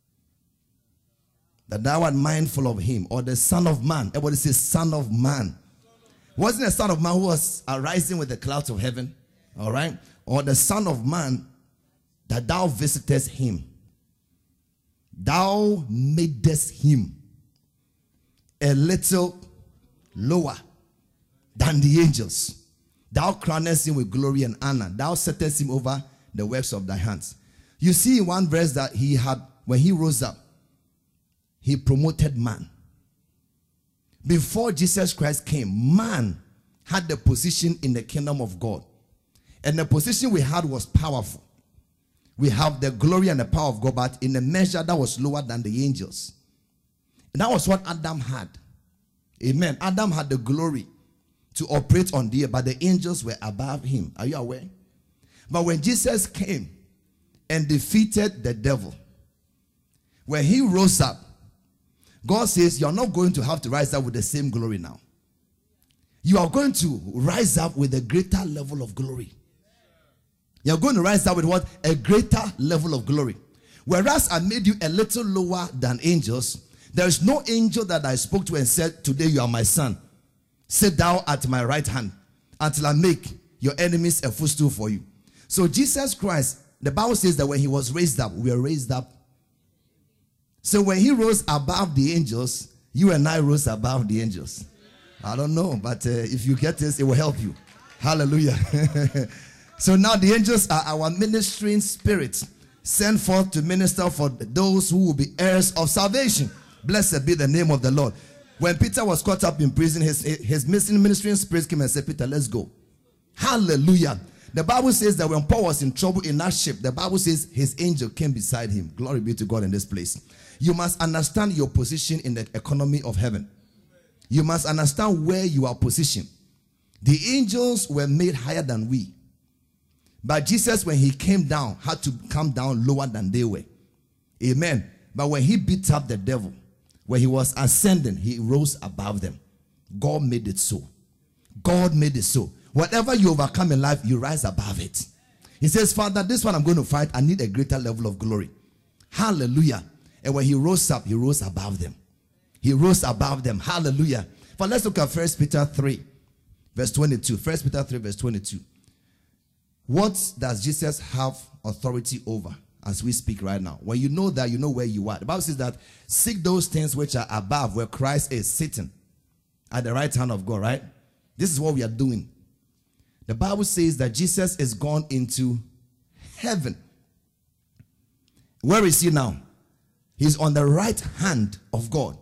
[SPEAKER 1] That thou art mindful of him, or the Son of Man. Everybody says, Son of Man. Wasn't the Son of Man who was arising with the clouds of heaven? All right? Or the Son of Man, that thou visitest him. Thou madest him a little lower than the angels. Thou crownest him with glory and honor. Thou settest him over the works of thy hands. You see in one verse that he had, when he rose up, he promoted man. Before Jesus Christ came, man had the position in the kingdom of God. And the position we had was powerful. We have the glory and the power of God, but in a measure that was lower than the angels. And that was what Adam had. Amen. Adam had the glory to operate on the earth, but the angels were above him. Are you aware? But when Jesus came and defeated the devil, when he rose up, God says, you're not going to have to rise up with the same glory now. You are going to rise up with a greater level of glory. You're going to rise up with what? A greater level of glory. Whereas I made you a little lower than angels, there is no angel that I spoke to and said, today you are my son. Sit down at my right hand until I make your enemies a footstool for you. So Jesus Christ, the Bible says that when he was raised up, we were raised up. So when he rose above the angels, you and I rose above the angels. I don't know, but if you get this, it will help you. Hallelujah. So now the angels are our ministering spirits, sent forth to minister for those who will be heirs of salvation. Blessed be the name of the Lord. When Peter was caught up in prison, his ministering spirits came and said, Peter, let's go. Hallelujah. The Bible says that when Paul was in trouble in that ship, the Bible says his angel came beside him. Glory be to God in this place. You must understand your position in the economy of heaven. You must understand where you are positioned. The angels were made higher than we. But Jesus, when he came down, had to come down lower than they were. Amen. But when he beat up the devil, when he was ascending, he rose above them. God made it so. God made it so. Whatever you overcome in life, you rise above it. He says, Father, this one I'm going to fight. I need a greater level of glory. Hallelujah. And when he rose up, he rose above them. He rose above them. Hallelujah. But let's look at 1 Peter 3, verse 22. 1 Peter 3, verse 22. What does Jesus have authority over as we speak right now? When you know that, you know where you are. The Bible says that seek those things which are above, where Christ is sitting at the right hand of God, right? This is what we are doing. The Bible says that Jesus is gone into heaven. Where is he now? He's on the right hand of God.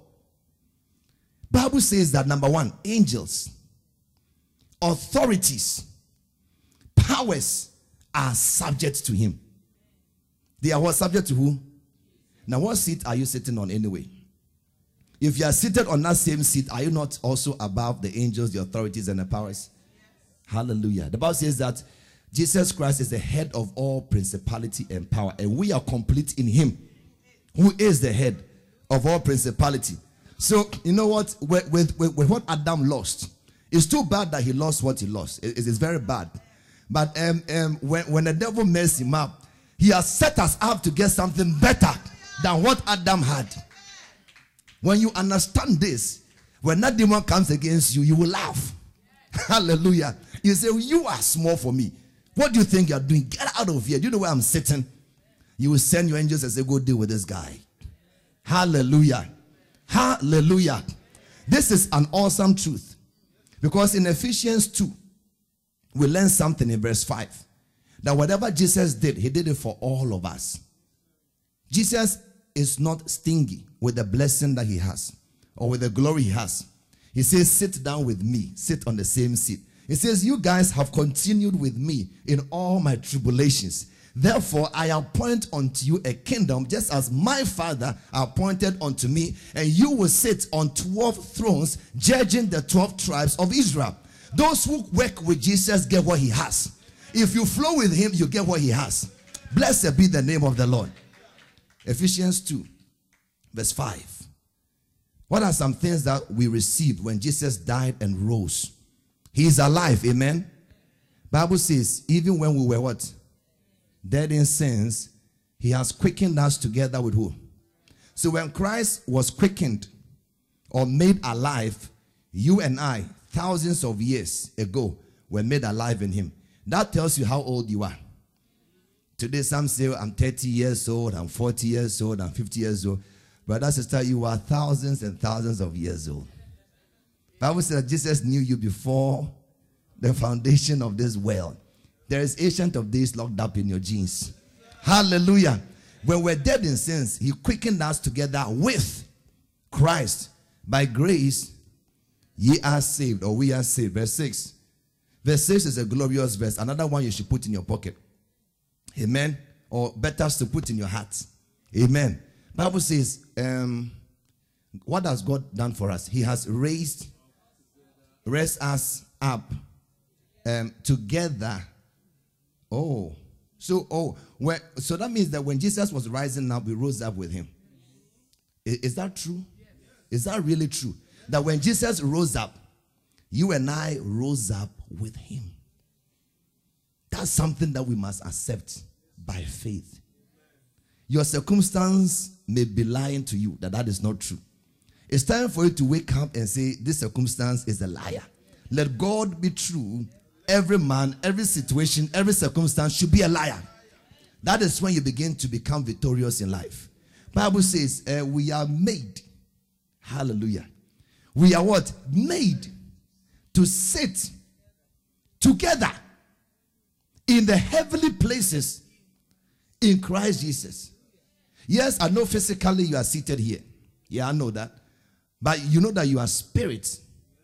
[SPEAKER 1] Bible says that, number one, angels, authorities, powers are subject to him. They are what? Subject to who? Now, what seat are you sitting on anyway? If you are seated on that same seat, are you not also above the angels, the authorities, and the powers? Hallelujah. The Bible says that Jesus Christ is the head of all principality and power, and we are complete in him, who is the head of all principality. So, you know what? With what Adam lost, it's too bad that he lost what he lost. It's very bad. But when the devil messed him up, he has set us up to get something better than what Adam had. When you understand this, when that demon comes against you, you will laugh. Hallelujah. You say, you are small for me. What do you think you are doing? Get out of here. Do you know where I'm sitting? You will send your angels and say, go deal with this guy. Hallelujah. Hallelujah. This is an awesome truth. Because in Ephesians 2, we learn something in verse 5. That whatever Jesus did, he did it for all of us. Jesus is not stingy with the blessing that he has or with the glory he has. He says, sit down with me. Sit on the same seat. He says, you guys have continued with me in all my tribulations. Therefore, I appoint unto you a kingdom, just as my Father appointed unto me, and you will sit on 12 thrones, judging the 12 tribes of Israel. Those who work with Jesus get what he has. If you flow with him, you get what he has. Blessed be the name of the Lord. Ephesians 2, verse 5. What are some things that we received when Jesus died and rose? He is alive, amen. Bible says, even when we were what? Dead in sins, he has quickened us together with who? So when Christ was quickened or made alive, you and I, thousands of years ago, were made alive in him. That tells you how old you are. Today, some say, I'm 30 years old, I'm 40 years old, I'm 50 years old. Brother, sister, you are thousands and thousands of years old. Bible says that Jesus knew you before the foundation of this world. There is Ancient of Days locked up in your genes. Hallelujah. When we're dead in sins, he quickened us together with Christ. By grace, ye are saved, or we are saved. Verse 6. Verse 6 is a glorious verse. Another one you should put in your pocket. Amen. Or better to put in your heart. Amen. Bible says, what has God done for us? He has raised us up together. So that means that when Jesus was rising up, we rose up with him. Is that true? Is that really true? That when Jesus rose up, you and I rose up with him. That's something that we must accept by faith. Your circumstance may be lying to you that is not true. It's time for you to wake up and say, this circumstance is a liar. Let God be true. Every man, every situation, every circumstance should be a liar. That is when you begin to become victorious in life. Bible says we are made. Hallelujah. We are what? Made to sit together in the heavenly places in Christ Jesus. Yes, I know physically you are seated here. Yeah, I know that. But you know that you are spirit.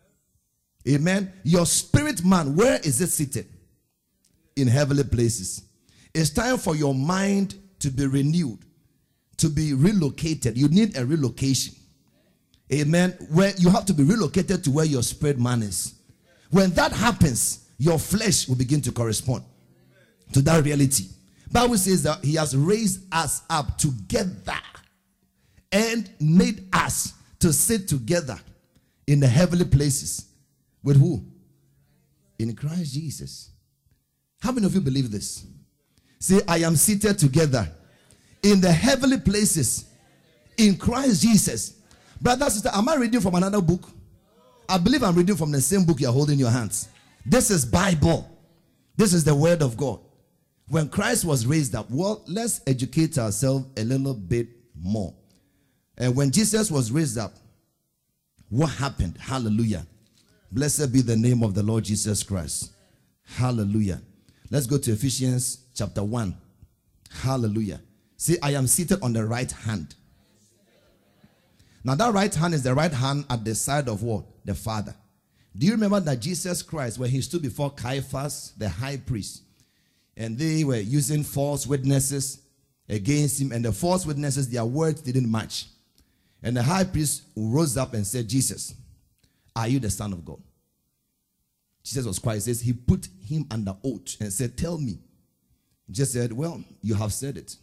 [SPEAKER 1] Amen. Your spirit man, where is it seated? In heavenly places. It's time for your mind to be renewed, to be relocated. You need a relocation. Amen. Where you have to be relocated to where your spirit man is. When that happens, your flesh will begin to correspond to that reality. Bible says that he has raised us up together and made us to sit together in the heavenly places. With who? In Christ Jesus. How many of you believe this? Say, I am seated together in the heavenly places in Christ Jesus. Brother, sister, am I reading from another book? I believe I'm reading from the same book you're holding in your hands. This is Bible. This is the word of God. When Christ was raised up, well, let's educate ourselves a little bit more. And when Jesus was raised up, what happened? Hallelujah. Blessed be the name of the Lord Jesus Christ. Hallelujah. Let's go to Ephesians chapter 1. Hallelujah. See, I am seated on the right hand. Now that right hand is the right hand at the side of what? The Father. Do you remember that Jesus Christ, when he stood before Caiaphas, the high priest, and they were using false witnesses against him, and the false witnesses, their words didn't match. And the high priest rose up and said, Jesus, are you the Son of God? Jesus was quiet. He says he put him under oath and said, tell me. Jesus said, well, you have said it.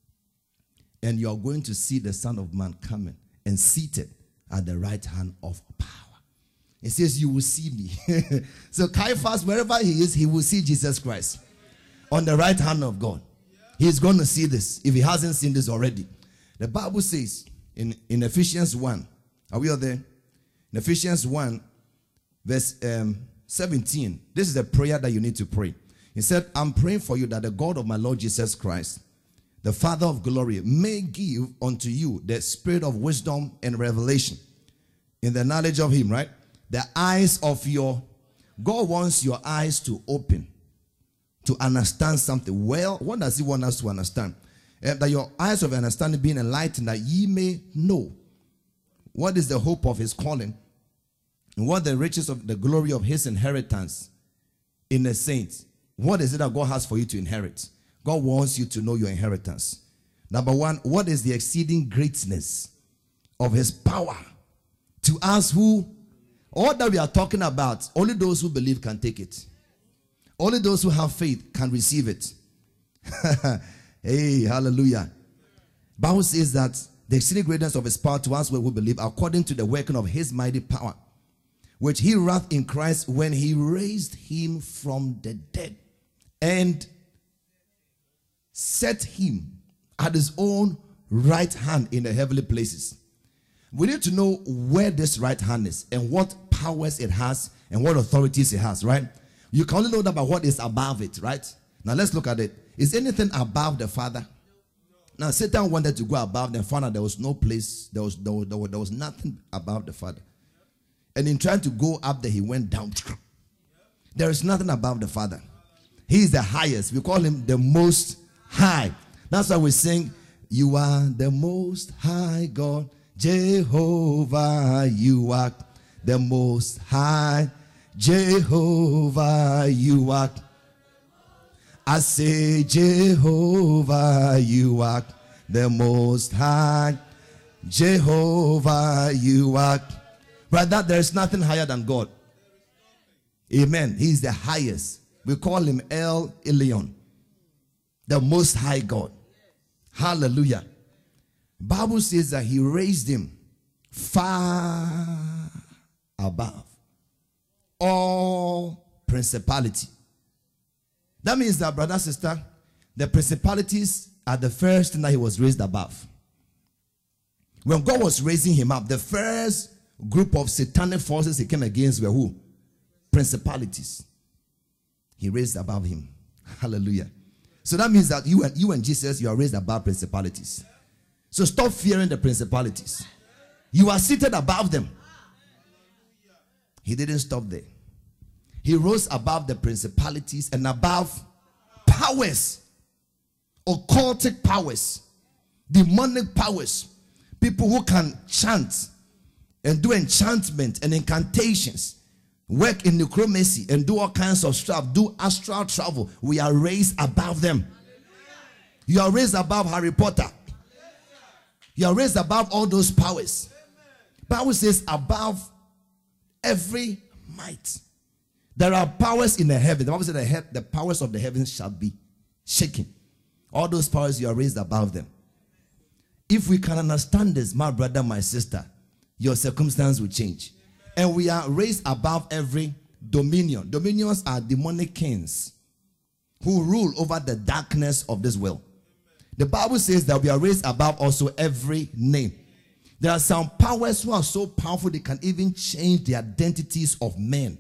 [SPEAKER 1] And you are going to see the Son of Man coming and seated at the right hand of power. He says, you will see me. So Caiaphas, wherever he is, he will see Jesus Christ on the right hand of God. He's going to see this if he hasn't seen this already. The Bible says in Ephesians 1, are we all there? In Ephesians 1, verse 17, this is the prayer that you need to pray. He said, I'm praying for you that the God of my Lord Jesus Christ, the Father of glory, may give unto you the spirit of wisdom and revelation in the knowledge of him, right? The eyes of your, God wants your eyes to open to understand something. Well, what does he want us to understand? That your eyes of understanding being enlightened, that ye may know what is the hope of his calling, and what the riches of the glory of his inheritance in the saints. What is it that God has for you to inherit? God wants you to know your inheritance. Number one, what is the exceeding greatness of his power to us who, all that we are talking about, only those who believe can take it. Only those who have faith can receive it. Hey, hallelujah. Bible says that the exceeding greatness of his power to us who believe, according to the working of his mighty power, which he wrought in Christ when he raised him from the dead and set him at his own right hand in the heavenly places. We need to know where this right hand is and what powers it has and what authorities it has, right? You can only know that by what is above it, right? Now let's look at it. Is anything above the Father? Now Satan wanted to go above and found out there was no place, there was nothing above the Father. And in trying to go up there, he went down. There is nothing above the Father. He is the highest. We call him the most high. That's why we sing, you are the most high God, Jehovah, you are the most high, Jehovah, you are. I say, Jehovah, you are the most high, Jehovah, you are. Brother, there is nothing higher than God. Amen. He is the highest. We call him El Elyon, the most high God. Hallelujah. Bible says that he raised him far above all principality. That means that, brother, sister, the principalities are the first thing that he was raised above. When God was raising him up, the first group of satanic forces he came against were who? Principalities. He raised above him. Hallelujah. So that means that you and Jesus, you are raised above principalities. So stop fearing the principalities. You are seated above them. He didn't stop there. He rose above the principalities and above powers, occultic powers, demonic powers, people who can chant and do enchantment and incantations, work in necromancy and do all kinds of stuff, do astral travel. We are raised above them. You are raised above Harry Potter. You are raised above all those powers. Bible says above every might. There are powers in the heaven. The Bible says the powers of the heavens shall be shaken. All those powers, you are raised above them. If we can understand this, my brother, my sister, your circumstance will change. And we are raised above every dominion. Dominions are demonic kings who rule over the darkness of this world. The Bible says that we are raised above also every name. There are some powers who are so powerful they can even change the identities of men.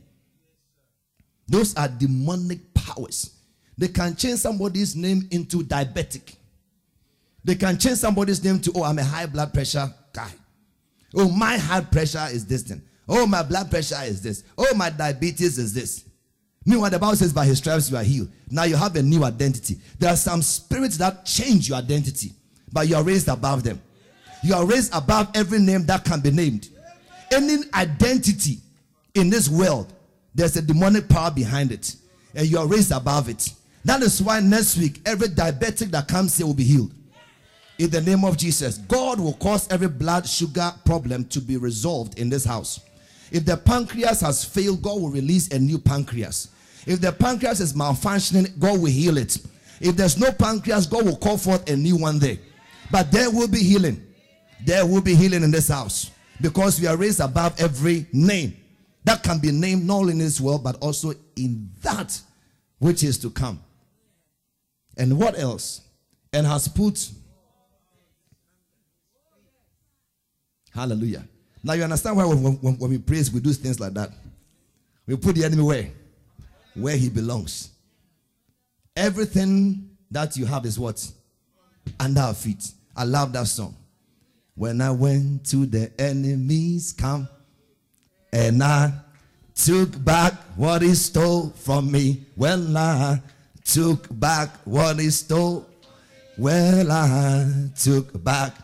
[SPEAKER 1] Those are demonic powers. They can change somebody's name into diabetic. They can change somebody's name to, oh, I'm a high blood pressure guy. Oh, my high pressure is this thing. Oh, my blood pressure is this. Oh, my diabetes is this. Meanwhile, the Bible says by his stripes you are healed. Now you have a new identity. There are some spirits that change your identity, but you are raised above them. You are raised above every name that can be named. Any identity in this world, there's a demonic power behind it, and you are raised above it. That is why next week, every diabetic that comes here will be healed. In the name of Jesus, God will cause every blood sugar problem to be resolved in this house. If the pancreas has failed, God will release a new pancreas. If the pancreas is malfunctioning, God will heal it. If there's no pancreas, God will call forth a new one there. But there will be healing. There will be healing in this house, because we are raised above every name that can be named, not only in this world, but also in that which is to come. And what else? And has put... Hallelujah. Now you understand why when we praise, we do things like that. We put the enemy where? Where he belongs. Everything that you have is what? Under our feet. I love that song. When I went to the enemy's camp, and I took back what he stole from me. Well, I took back what he stole. Well, I took back.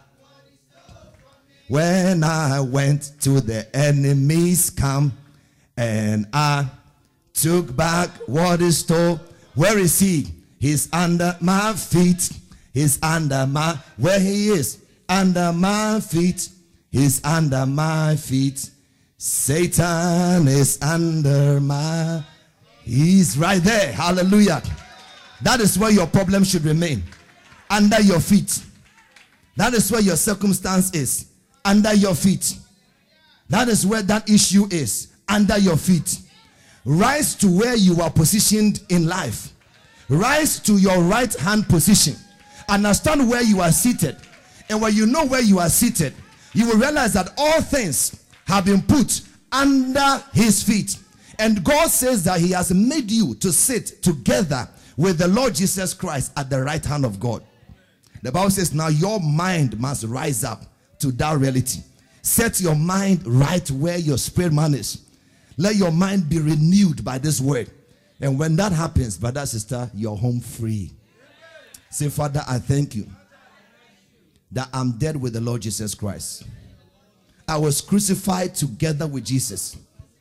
[SPEAKER 1] When I went to the enemy's camp, and I took back what he stole. Where is he? He's under my feet. He's under my... Where he is? Under my feet. He's under my feet. Satan is under my... He's right there. Hallelujah. That is where your problem should remain. Under your feet. That is where your circumstance is. Under your feet. That is where that issue is. Under your feet. Rise to where you are positioned in life. Rise to your right hand position. Understand where you are seated. And when you know where you are seated, you will realize that all things have been put under his feet. And God says that he has made you to sit together with the Lord Jesus Christ at the right hand of God. The Bible says now your mind must rise up to that reality. Set your mind right where your spirit man is. Let your mind be renewed by this word. And when that happens, brother, sister, you're home free. Say, Father, I thank you that I'm dead with the Lord Jesus Christ. I was crucified together with Jesus.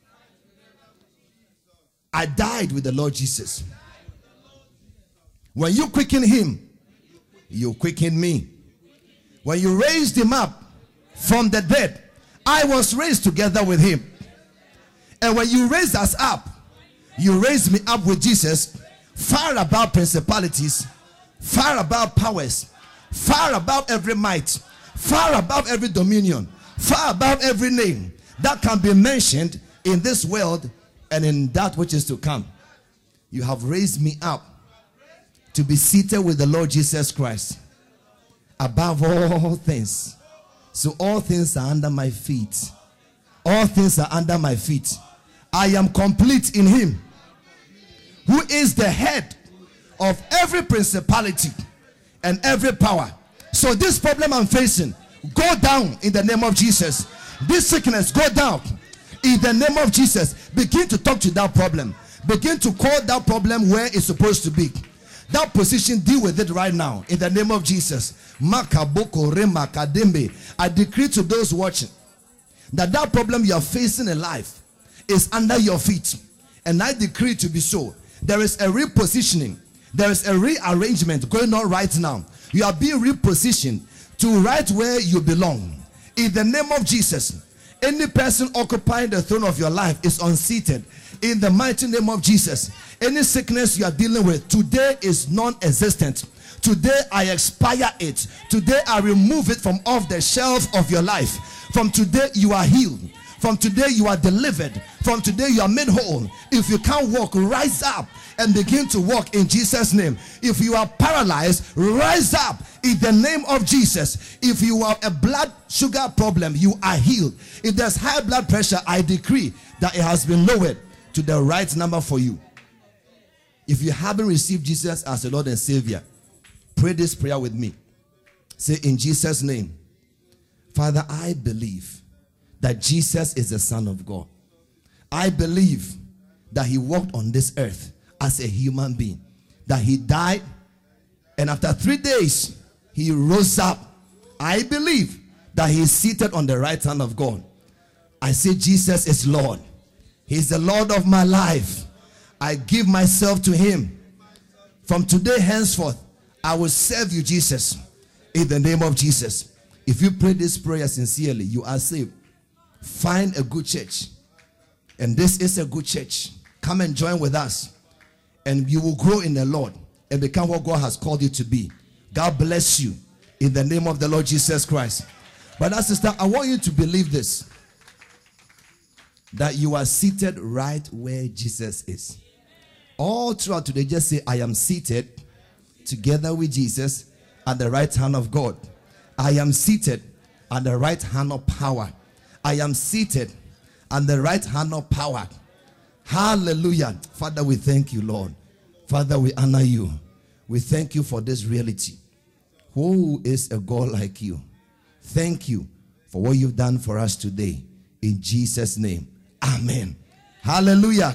[SPEAKER 1] I died with the Lord Jesus. When you quicken him, you quicken me. When you raised him up from the dead, I was raised together with him. And when you raised us up, you raised me up with Jesus, far above principalities, far above powers, far above every might, far above every dominion, far above every name that can be mentioned in this world and in that which is to come. You have raised me up to be seated with the Lord Jesus Christ above all things. So all things are under my feet. All things are under my feet. I am complete in him who is the head of every principality and every power. So this problem I'm facing, go down in the name of Jesus. This sickness, go down in the name of Jesus. Begin to talk to that problem. Begin to call that problem where it's supposed to be. That position, deal with it right now in the name of Jesus. I decree to those watching that that problem you are facing in life is under your feet, and I decree to be so. There is a repositioning, there is a rearrangement going on right now. You are being repositioned to right where you belong in the name of Jesus. Any person occupying the throne of your life is unseated in the mighty name of Jesus. Any sickness you are dealing with today is non-existent. Today I expire it. Today I remove it from off the shelf of your life. From today you are healed. From today you are delivered. From today you are made whole. If you can't walk, rise up and begin to walk in Jesus' name. If you are paralyzed, rise up in the name of Jesus. If you have a blood sugar problem, you are healed. If there's high blood pressure, I decree that it has been lowered to the right number for you. If you haven't received Jesus as the Lord and Savior, pray this prayer with me. Say, in Jesus' name, Father, I believe that Jesus is the Son of God. I believe that he walked on this earth as a human being, that he died, and after 3 days he rose up. I believe that he is seated on the right hand of God. I say Jesus is Lord. He is the Lord of my life. I give myself to him. From today henceforth, I will serve you, Jesus, in the name of Jesus. If you pray this prayer sincerely, you are saved. Find a good church, and this is a good church. Come and join with us, and you will grow in the Lord and become what God has called you to be. God bless you in the name of the Lord Jesus Christ. Brother, sister, I want you to believe this, that you are seated right where Jesus is. All throughout today, just say, I am seated together with Jesus at the right hand of God. I am seated at the right hand of power. I am seated at the right hand of power. Hallelujah. Father, we thank you, Lord. Father, we honor you. We thank you for this reality. Who is a God like you? Thank you for what you've done for us today. In Jesus' name. Amen. Hallelujah.